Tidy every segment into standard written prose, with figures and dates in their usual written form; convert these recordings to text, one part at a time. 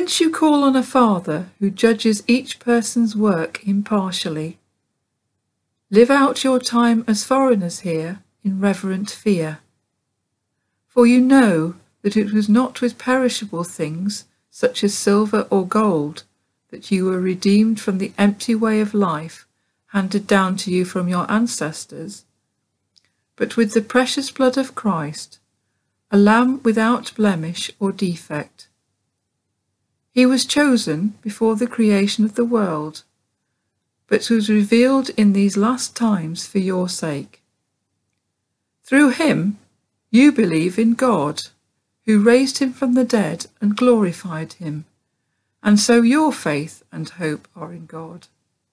Since you call on a Father who judges each person's work impartially, live out your time as foreigners here in reverent fear. For you know that it was not with perishable things, such as silver or gold, that you were redeemed from the empty way of life handed down to you from your ancestors, but with the precious blood of Christ, a lamb without blemish or defect. He was chosen before the creation of the world, but was revealed in these last times for your sake. Through him you believe in God, who raised him from the dead and glorified him, and so your faith and hope are in God.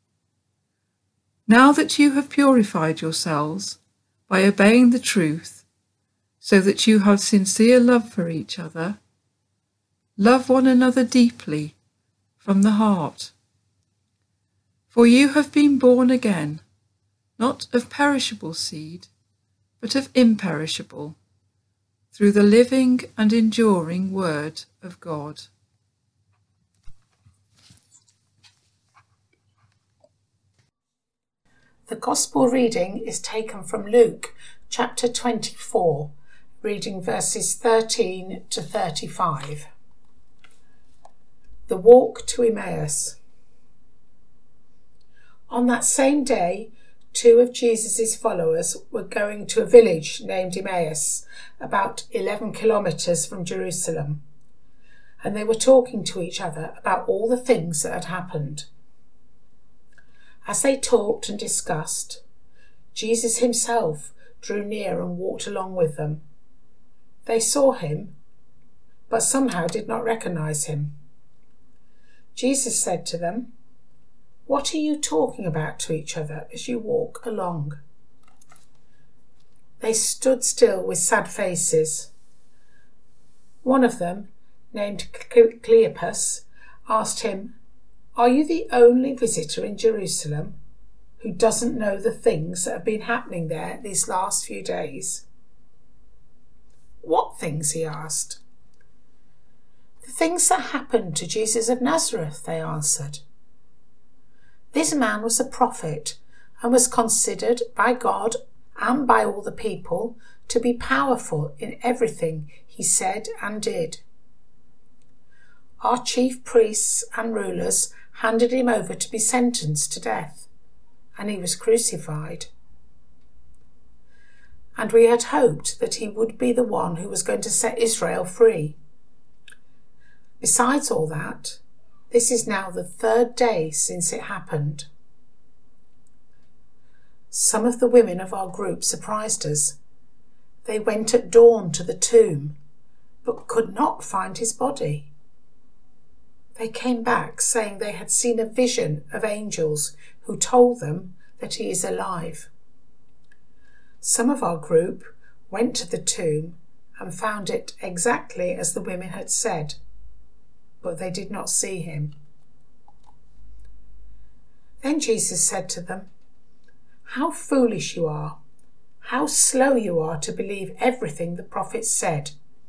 Now that you have purified yourselves by obeying the truth, so that you have sincere love for each other, love one another deeply from the heart. For you have been born again, not of perishable seed, but of imperishable, through the living and enduring Word of God. The Gospel reading is taken from Luke chapter 24, reading verses 13 to 35. The walk to Emmaus. On that same day, 2 of Jesus' followers were going to a village named Emmaus, about 11 kilometres from Jerusalem, and they were talking to each other about all the things that had happened. As they talked and discussed, Jesus himself drew near and walked along with them. They saw him, but somehow did not recognise him. Jesus said to them, "What are you talking about to each other as you walk along?" They stood still with sad faces. One of them, named Cleopas, asked him, "Are you the only visitor in Jerusalem who doesn't know the things that have been happening there these last few days?" "What things?" he asked. "The things that happened to Jesus of Nazareth," they answered. "This man was a prophet and was considered by God and by all the people to be powerful in everything he said and did. Our chief priests and rulers handed him over to be sentenced to death, and he was crucified. And we had hoped that he would be the one who was going to set Israel free. Besides all that, this is now the 3rd day since it happened." Some of the women of our group surprised us. They went at dawn to the tomb, but could not find his body. They came back saying they had seen a vision of angels who told them that he is alive. Some of our group went to the tomb and found it exactly as the women had said, but they did not see him. Then Jesus said to them, "How foolish you are! How slow you are to believe everything the prophets said!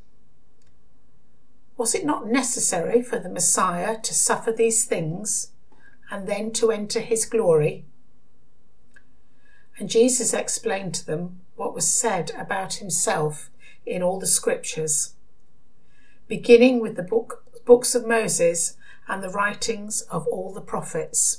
Was it not necessary for the Messiah to suffer these things and then to enter his glory?" And Jesus explained to them what was said about himself in all the scriptures, beginning with the books of Moses and the writings of all the prophets.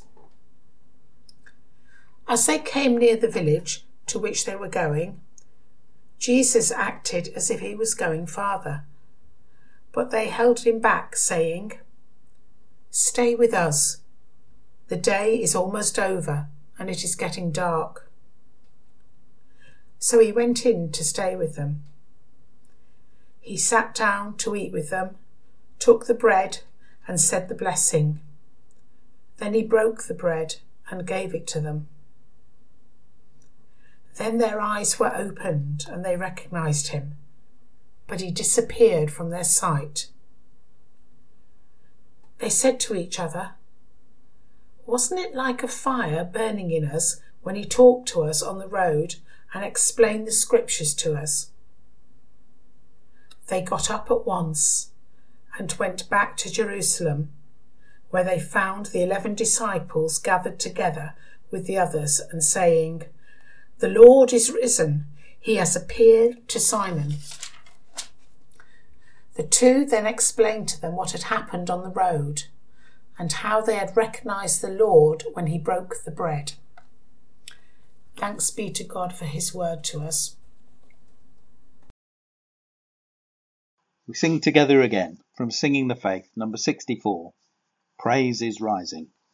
As they came near the village to which they were going, Jesus acted as if he was going farther, but they held him back, saying, "Stay with us. The day is almost over and it is getting dark." So he went in to stay with them. He sat down to eat with them, took the bread and said the blessing. Then he broke the bread and gave it to them. Then their eyes were opened and they recognized him, but he disappeared from their sight. They said to each other, "Wasn't it like a fire burning in us when he talked to us on the road and explained the scriptures to us?" They got up at once and went back to Jerusalem, where they found the 11 disciples gathered together with the others and saying, "The Lord is risen. He has appeared to Simon." The two then explained to them what had happened on the road and how they had recognised the Lord when he broke the bread. Thanks be to God for his word to us. We sing together again from Singing the Faith, number 64. Praise is Rising.